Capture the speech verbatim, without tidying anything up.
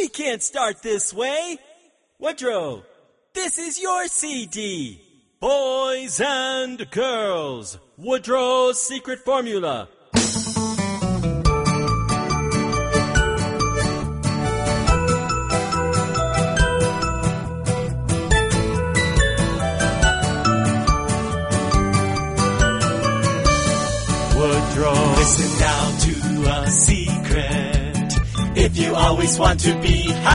We can't start this way. Woodrow, this is your C D. Boys and Girls, Woodrow's Secret Formula. Woodrow. Listen now to a secret. If you always want to be